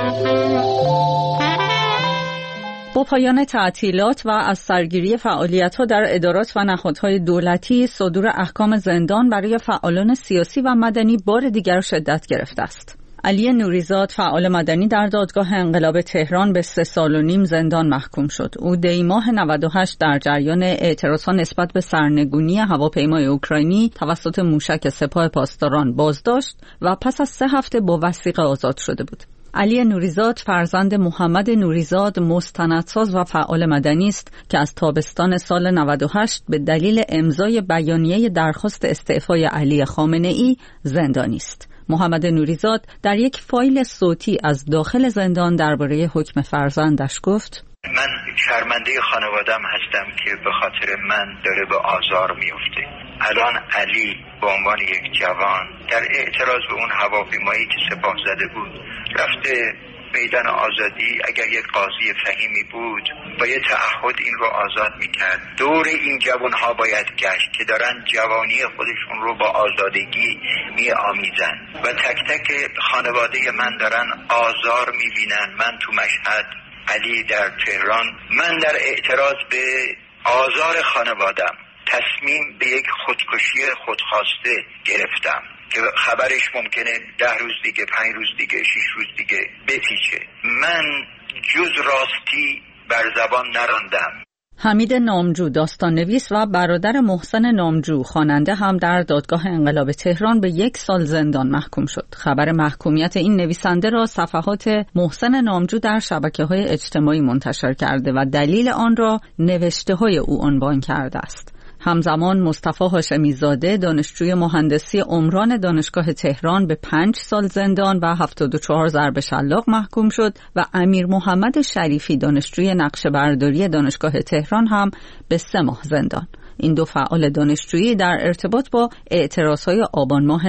با پایان تعطیلات و از سرگیری فعالیت‌ها در ادارات و نهادهای دولتی، صدور احکام زندان برای فعالان سیاسی و مدنی بار دیگر شدت گرفته است. علی نوریزاد، فعال مدنی در دادگاه انقلاب تهران، به 3 سال و نیم زندان محکوم شد. او دی ماه 98 در جریان اعتراضها نسبت به سرنگونی هواپیمای اوکراینی توسط موشک سپاه پاسداران بازداشت و پس از 3 هفته با وثیقه آزاد شده بود. علی نوریزاد فرزند محمد نوریزاد، مستندساز و فعال مدنی است که از تابستان سال 98 به دلیل امضای بیانیه درخواست استعفای علی خامنه‌ای زندانی است. محمد نوریزاد در یک فایل صوتی از داخل زندان درباره حکم فرزندش گفت: من شرمنده خانوادم هستم که به خاطر من داره به آزار میفته. الان علی به عنوان یک جوان در اعتراض به اون هواپیمایی که سپاه زده بود رفته میدان آزادی. اگر یک قاضی فهیمی بود با یه تعهد این رو آزاد میکرد. دور این جوانها باید گشت که دارن جوانی خودشون رو با آزادگی میآمیزن و تک تک خانواده من دارن آزار میبینن. من تو مشهد، علی در تهران. من در اعتراض به آزار خانوادم تصمیم به یک خودکشی خودخواسته گرفتم که خبرش ممکنه 10 روز دیگه، 5 روز دیگه، 6 روز دیگه بپیچه. من جز راستی بر زبان نراندم. حمید نامجو، داستان نویس و برادر محسن نامجو، خواننده، هم در دادگاه انقلاب تهران به 1 سال زندان محکوم شد. خبر محکومیت این نویسنده را صفحات محسن نامجو در شبکه‌های اجتماعی منتشر کرده و دلیل آن را نوشته‌های او عنوان کرده است. همزمان مصطفی هاشمی زاده، دانشجوی مهندسی عمران دانشگاه تهران، به 5 سال زندان و 74 ضرب شلاق محکوم شد و امیر محمد شریفی، دانشجوی نقشه‌برداری دانشگاه تهران، هم به 3 ماه زندان. این 2 فعال دانشجویی در ارتباط با اعتراضهای آبان ماه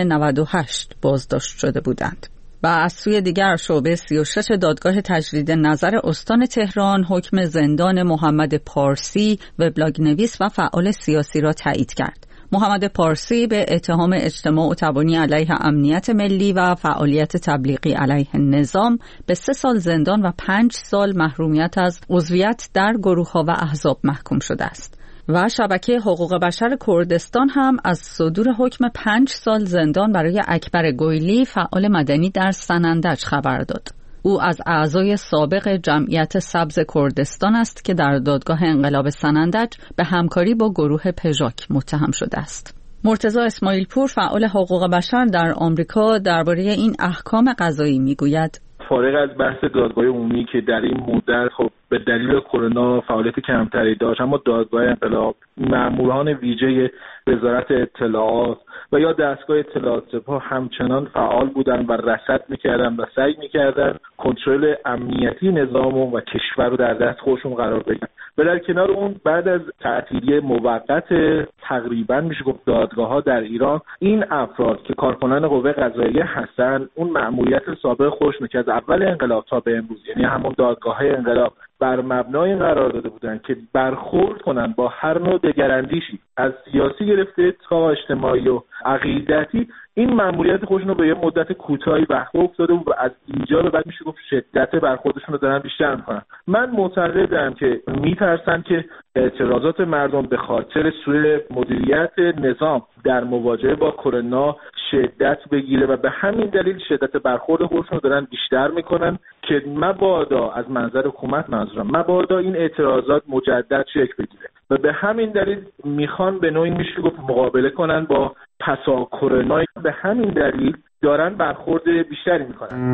98 بازداشت شده بودند. و از سوی دیگر شعبه 36 دادگاه تجدید نظر استان تهران حکم زندان محمد پارسی، وبلاگ نویس و فعال سیاسی را تایید کرد. محمد پارسی به اتهام اجتماع و تبانی علیه امنیت ملی و فعالیت تبلیغی علیه نظام به 3 سال زندان و 5 سال محرومیت از عضویت در گروه‌ها و احزاب محکوم شده است. و شبکه حقوق بشر کردستان هم از صدور حکم 5 سال زندان برای اکبر گویلی، فعال مدنی در سنندج، خبر داد. او از اعضای سابق جمعیت سبز کردستان است که در دادگاه انقلاب سنندج به همکاری با گروه پژاک متهم شده است. مرتضی اسماعیل پور، فعال حقوق بشر در آمریکا، درباره این احکام قضایی میگوید: فارغ از بحث دادگاه عمومی که در این مدت خب به دلیل کرونا فعالیت کمتری داشت، اما دادگاه انقلاب، ماموران ویژه وزارت اطلاعات و یا دستگاه اطلاعات سپاه همچنان فعال بودن و رصد میکردن و سعی میکردن کنترل امنیتی نظام و کشور رو در دست خودشون قرار بدن. و در کنار اون بعد از تعطیلی موقت تقریبا میشه گفت دادگاه‌ها در ایران، این افراد که کارکنان قوه قضاییه هستن اون مأموریت سابق خودشون که از اول انقلاب تا به امروز، یعنی همون دادگاه‌های انقلاب، بر مبنای قرار داده بودن که برخورد کنن با هر نوع دگراندیشی از سیاسی گرفته تا اجتماعی و عقیدتی، این مأموریت خودشون رو به یه مدت کوتاهی وقفه افتاده بود و از اینجا به بعد میشه گفت شدت برخوردشون رو دارن بیشتر میکنن. من معتقدم که میترسن که اعتراضات مردم به خاطر سوء مدیریت نظام در مواجهه با کرونا شدت بگیره و به همین دلیل شدت برخورد خودشون رو دارن بیشتر میکنن که مبادا، از منظر حکومت منظورم، مبادا این اعتراضات مجدد شکل بگیره و به همین دلیل میخوان به نوعی میشه گفت مقابله کنن با پسا کرونا. به همین دلیل دارن برخورد بیشتری میکنن.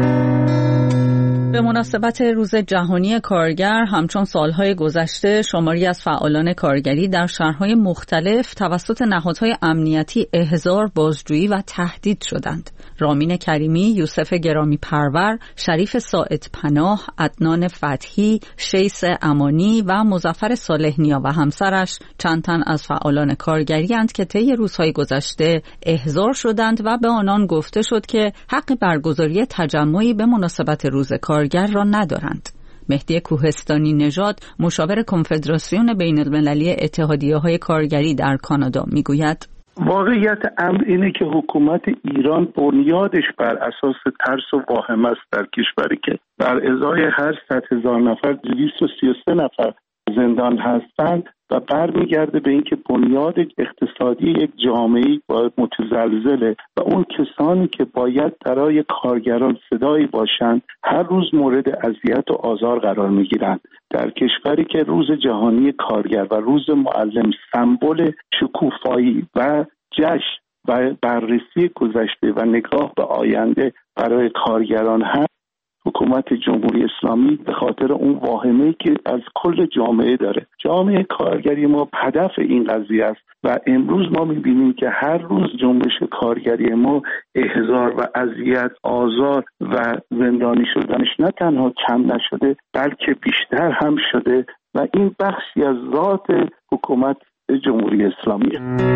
به مناسبت روز جهانی کارگر، همچون سالهای گذشته شماری از فعالان کارگری در شهرهای مختلف توسط نهادهای امنیتی احضار، بازجویی و تهدید شدند. رامین کریمی، یوسف گرامی پرور، شریف ساعد پناه، عدنان فتحی، شیس امانی و مظفر صالح نیا و همسرش چند تن از فعالان کارگری اند که طی روزهای گذشته احضار شدند و به آنان گفته شد که حق برگزاری تجمعی به مناسبت روز کارگر را ندارند. مهدی کوهستانی نژاد، مشاور کنفدراسیون بین المللی اتحادیه‌های کارگری در کانادا میگوید: واقعیت امر اینه که حکومت ایران بنیادش بر اساس ترس و واهمه است در کشوری که در ازای هر 100,000 نفر 233 نفر زندان هستند و برمیگرده به اینکه بنیاد اقتصادی یک جامعه باید متزلزله و اون کسانی که باید برای کارگران صدایی باشند هر روز مورد اذیت و آزار قرار میگیرند. در کشوری که روز جهانی کارگر و روز معلم سمبل شکوفایی و جشن و بررسی گذشته و نگاه به آینده برای کارگران هست، حکومت جمهوری اسلامی به خاطر اون واهمه‌ای که از کل جامعه داره، جامعه کارگری ما هدف این قضیه است و امروز ما می‌بینیم که هر روز جنبش کارگری ما احضار و اذیت، آزار و زندانی شدنش نه تنها کم نشده بلکه بیشتر هم شده و این بخشی از ذات حکومت جمهوری اسلامی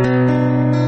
است.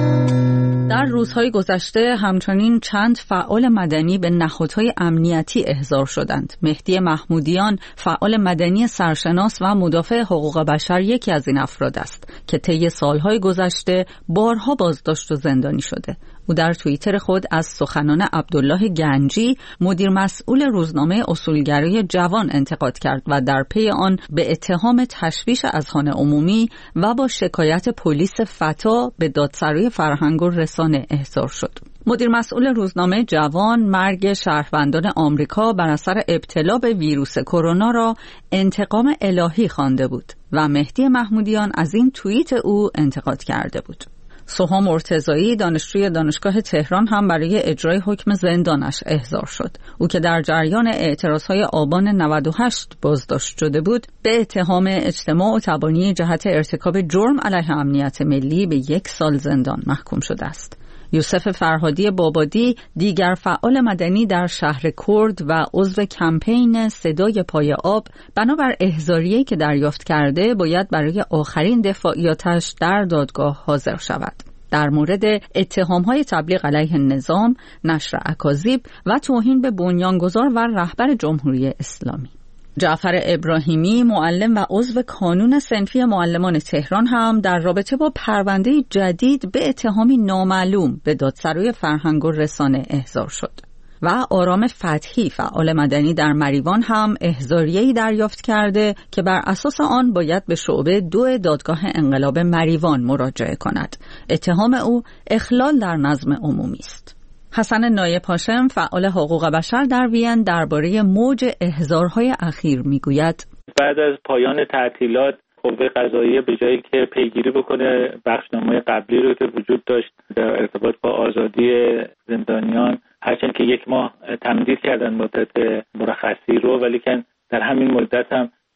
در روزهای گذشته همچنین چند فعال مدنی به نهادهای امنیتی احضار شدند. مهدی محمودیان، فعال مدنی سرشناس و مدافع حقوق بشر، یکی از این افراد است که طی سالهای گذشته بارها بازداشت و زندانی شده. او در توییتر خود از سخنان عبدالله گنجی، مدیر مسئول روزنامه اصولگرای جوان، انتقاد کرد و در پی آن به اتهام تشویش اذهان عمومی و با شکایت پلیس فتا به دادسرای فرهنگ و رسانه احضار شد. مدیر مسئول روزنامه جوان مرگ شهروندان آمریکا بر اثر ابتلا به ویروس کرونا را انتقام الهی خوانده بود و مهدی محمودیان از این توییت او انتقاد کرده بود. سوها مرتضایی، دانشجوی دانشگاه تهران، هم برای اجرای حکم زندانش احضار شد. او که در جریان اعتراضهای آبان 98 بازداشت شده بود، به اتهام اجتماع و تبانی جهت ارتکاب جرم علیه امنیت ملی به 1 سال زندان محکوم شده است. یوسف فرهادی بابادی، دیگر فعال مدنی در شهر کرد و عضو کمپین صدای پای آب، بنابر احضاریه‌ای که دریافت کرده باید برای آخرین دفاعیاتش در دادگاه حاضر شود. در مورد اتهام‌های تبلیغ علیه نظام، نشر اکاذیب و توهین به بنیانگذار و رهبر جمهوری اسلامی. جعفر ابراهیمی، معلم و عضو کانون صنفی معلمان تهران، هم در رابطه با پرونده جدید به اتهامی نامعلوم به دادسرای فرهنگ و رسانه احضار شد. و آرام فتحی، فعال مدنی در مریوان، هم احضاریه‌ای دریافت کرده که بر اساس آن باید به شعبه 2 دادگاه انقلاب مریوان مراجعه کند. اتهام او اخلال در نظم عمومی است. حسن نایب هاشم، فعال حقوق بشر در وین، درباره موج احضارهای اخیر میگوید: بعد از پایان تعطیلات قوه قضاییه به جایی که پیگیری بکنه بخشنامه قبلی رو که وجود داشت در ارتباط با آزادی زندانیان، هرچند که 1 ماه تمدید کردن مدت مرخصی رو، ولی که در همین مدت هم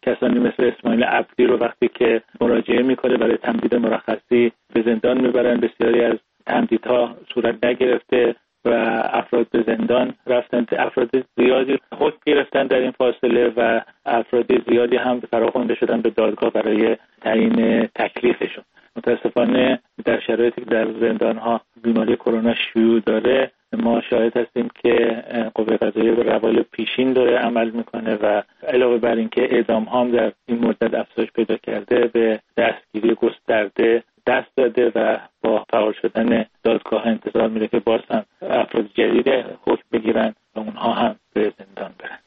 کسانی مثل اسماعیل عبدی رو وقتی که مراجعه میکنه برای تمدید مرخصی به زندان میبرن. بسیاری از تمدیدها صورت نگرفته و افراد به زندان رفتن. افراد زیادی حکم گرفتن در این فاصله و افراد زیادی هم فراخوانده شدن به دادگاه برای تعیین تکلیفشون. متاسفانه در شرایطی که در زندان‌ها بیماری کرونا شیوع داره، ما شاهد هستیم که قوه قضاییه به روال پیشین داره عمل میکنه و علاوه بر اینکه اعدام هم در این مدت افزایش پیدا کرده، به دستگیری گسترده دست داده و با فعال شدن دادگاه انتظار میره که باز هم افراد جدید حکم بگیرن و اونها هم به زندان برن.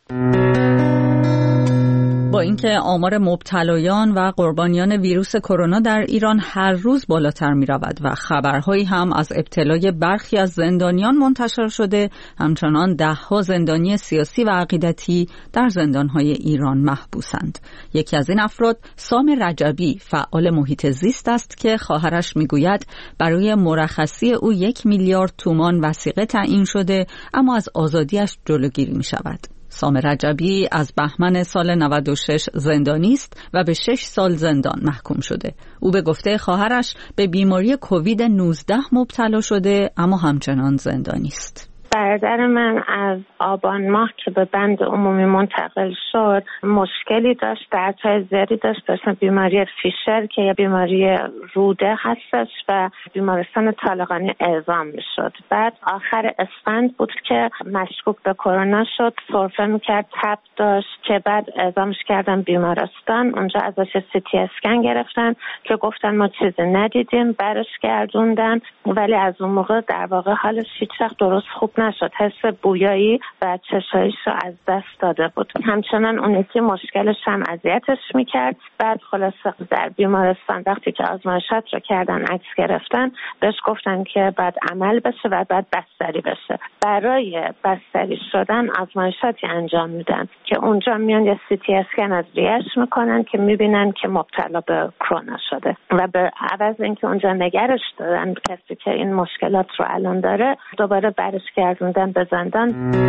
با اینکه آمار مبتلایان و قربانیان ویروس کرونا در ایران هر روز بالاتر می رود و خبرهایی هم از ابتلای برخی از زندانیان منتشر شده، همچنان ده‌ها زندانی سیاسی و عقیدتی در زندانهای ایران محبوسند. یکی از این افراد سام رجبی، فعال محیط زیست است که خواهرش می گوید برای مرخصی او 1 میلیارد تومان وثیقه تعیین شده، اما از آزادیش جلوگیری می شود. سام رجبی از بهمن سال 96 زندانی است و به 6 سال زندان محکوم شده. او به گفته خواهرش به بیماری کووید 19 مبتلا شده، اما همچنان زندانی است. برادر من از آبان ماه که به بند عمومی منتقل شد مشکلی داشت، دردهای زیادی داشت، بیماری فیشر که یه بیماری روده هستش و بیمارستان طالقانی اعزام میشد. بعد آخر اسفند بود که مشکوک به کرونا شد، سرفه میکرد، تب داشت که بعد اعزامش کردن بیمارستان. اونجا ازش CT اسکن گرفتن که گفتن ما چیزی ندیدیم، برش گردوندن، ولی از اون موقع در واقع حالش هیچ وقت درست خوب نشد. حس بویایی و چشایش رو از دست داده بود. همچنان اون یکی مشکلش هم اذیتش میکرد. بعد خلاصه در بیمارستان وقتی که آزمایشات رو کردن، عکس گرفتن، بهش گفتن که بعد عمل بشه و بعد بستری بشه. برای بستری شدن آزمایشاتی انجام میدن که اونجا میان یه CT اسکن از ریه‌اش میکنن که میبینن که مبتلا به کرونا شده و به عوض اینکه اونجا نگرش دادن کسی که این مشکلات رو الان داره، دوباره برش گردوندن به زندان.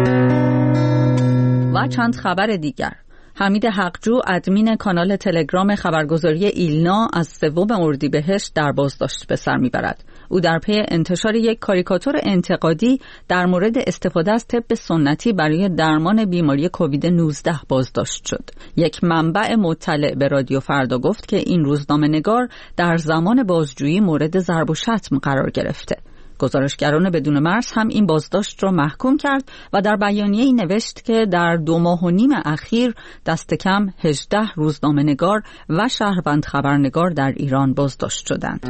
و چند خبر دیگر. حمید حقجو، ادمین کانال تلگرام خبرگزاری ایلنا، از 3 اردیبهشت در بازداشت به سر میبرد. او در پی انتشار یک کاریکاتور انتقادی در مورد استفاده از طب سنتی برای درمان بیماری کووید 19 بازداشت شد. یک منبع مطلع به رادیو فردا گفت که این روزنامه‌نگار در زمان بازجویی مورد ضرب و شتم قرار گرفته. گزارشگران بدون مرز هم این بازداشت را محکوم کرد و در بیانیه‌ای نوشت که در 2.5 ماه اخیر دست کم 18 روزنامه‌نگار و شهروند خبرنگار در ایران بازداشت شدند.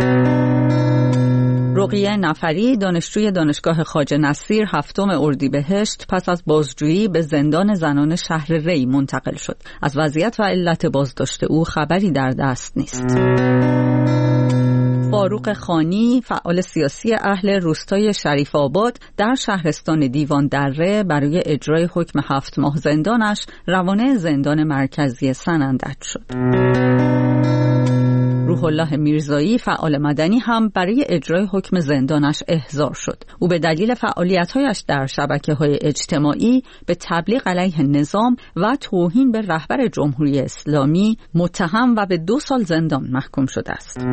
رقیه نفری، دانشجوی دانشگاه خواجه نصیر، 7 اردیبهشت پس از بازجویی به زندان زنان شهر ری منتقل شد. از وضعیت و علت بازداشت او خبری در دست نیست. فاروق خانی، فعال سیاسی اهل روستای شریف آباد، در شهرستان دیوان دره برای اجرای حکم 7 ماه زندانش روانه زندان مرکزی سنندج شد. روح الله میرزایی، فعال مدنی، هم برای اجرای حکم زندانش احضار شد. او به دلیل فعالیت‌هایش در شبکه‌های اجتماعی به تبلیغ علیه نظام و توهین به رهبر جمهوری اسلامی متهم و به 2 سال زندان محکوم شده است.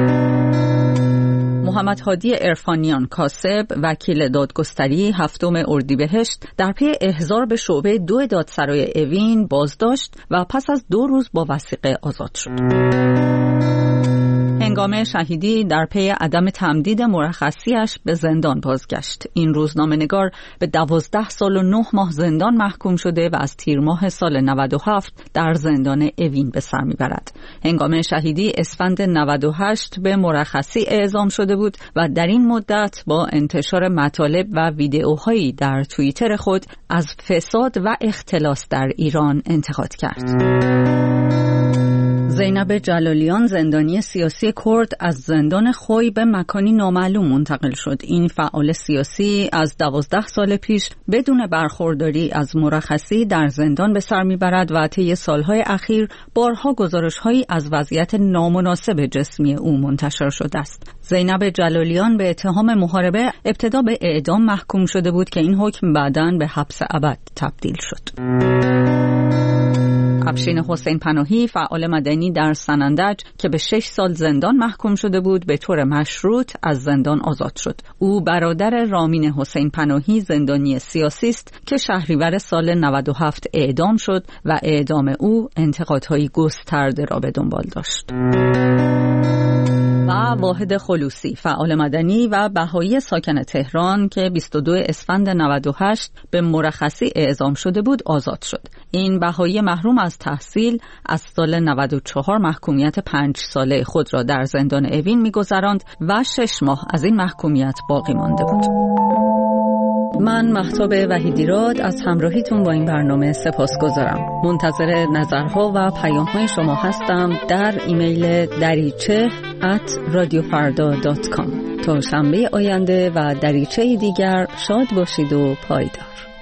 محمد هادی عرفانیان کاسب، وکیل دادگستری، 7 اردیبهشت در پی احضار به شعبه 2 دادسرای اوین بازداشت و پس از 2 روز با وثیقه آزاد شد. هنگام شهیدی در پی عدم تمدید مرخصیش به زندان بازگشت. این روزنامه‌نگار به 12 سال و 9 ماه زندان محکوم شده و از تیر ماه سال 97 در زندان اوین به سر میبرد. هنگام شهیدی اسفند 98 به مرخصی اعزام شده بود و در این مدت با انتشار مطالب و ویدئوهایی در توییتر خود از فساد و اختلاس در ایران انتقاد کرد. زینب جلالیان، زندانی سیاسی کرد، از زندان خوی به مکانی نامعلوم منتقل شد. این فعال سیاسی از 12 سال پیش بدون برخورداری از مرخصی در زندان به سر میبرد و طی سالهای اخیر بارها گزارش‌هایی از وضعیت نامناسب جسمی او منتشر شده است. زینب جلالیان به اتهام محاربه ابتدا به اعدام محکوم شده بود که این حکم بعداً به حبس ابد تبدیل شد. افشین حسین پناهی فعال مدنی در سنندج که به 6 سال زندان محکوم شده بود به طور مشروط از زندان آزاد شد. او برادر رامین حسین پناهی زندانی سیاسی است که شهریور سال 97 اعدام شد و اعدام او انتقادهای گسترده را به دنبال داشت. و واحد خلوصی فعال مدنی و بهایی ساکن تهران که 22 اسفند 98 به مرخصی اعزام شده بود آزاد شد. این بهایی محروم از تحصیل از سال 94 محکومیت 5 ساله خود را در زندان اوین می‌گذراند و 6 ماه از این محکومیت باقی مانده بود. من مهتاب وحیدیراد از همراهیتون با این برنامه سپاسگزارم. منتظر نظرها و پیام‌های شما هستم در ایمیل dariche@radiofarda.com. تا شنبه آینده و دریچه دیگر شاد باشید و پایدار.